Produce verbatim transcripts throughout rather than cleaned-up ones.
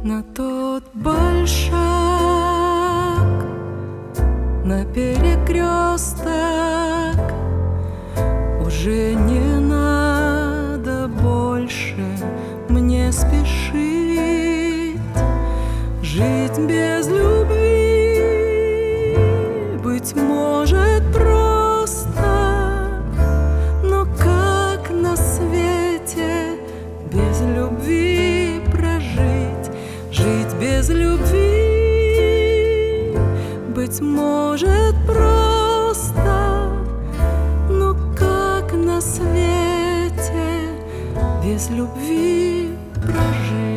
На тот большак, на перекресток уже не надо больше мне спешить. Жить без любви, быть может, просто, но как на свете без любви прожить? Жить без любви, быть может, просто, но как на свете без любви прожить?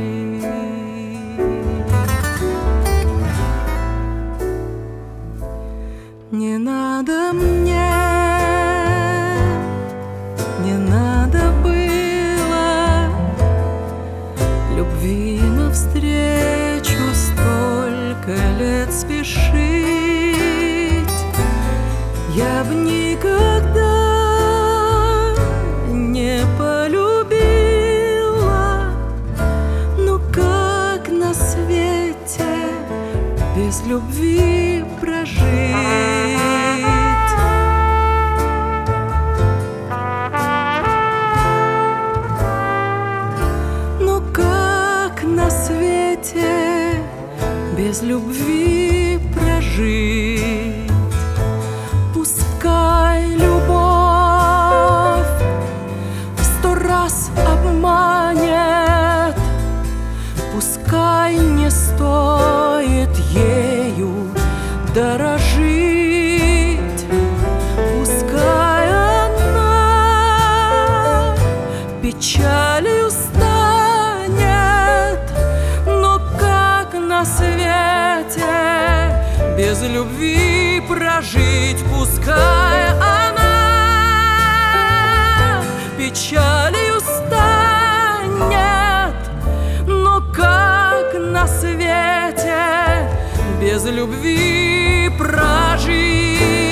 Не надо мне, не надо было любви навстречу столько лет спешить. Я б никогда не полюбила, но как на свете без любви прожить? Но как на свете без любви прожить? Пускай любовь сто раз обманет, пускай не стоит ею дорожить, пускай она печалью станет, но как на свете без любви прожить? Пускай она печалью станет, но как на свете без любви прожить?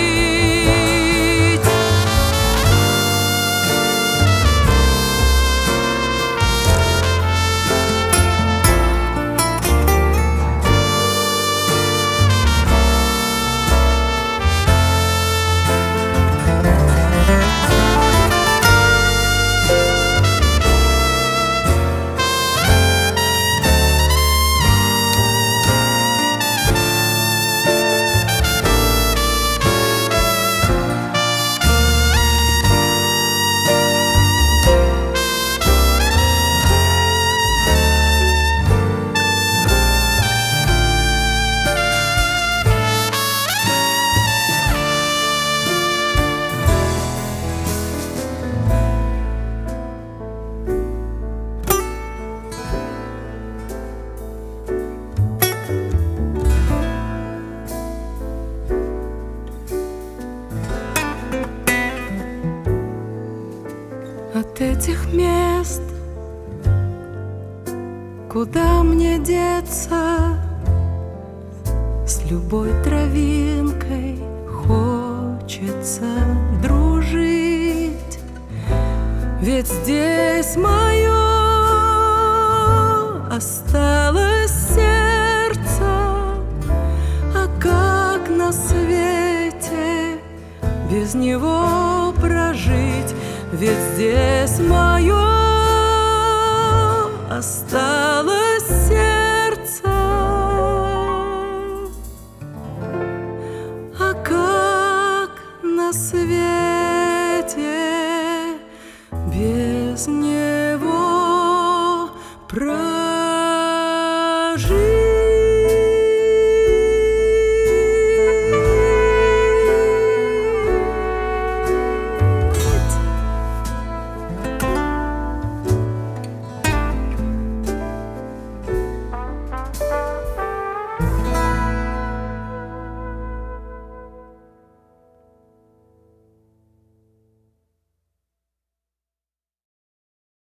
От этих мест куда мне деться? С любой травинкой хочется дружить, ведь здесь мое осталось сердце. А как на свете без него прожить? Ведь здесь мое осталось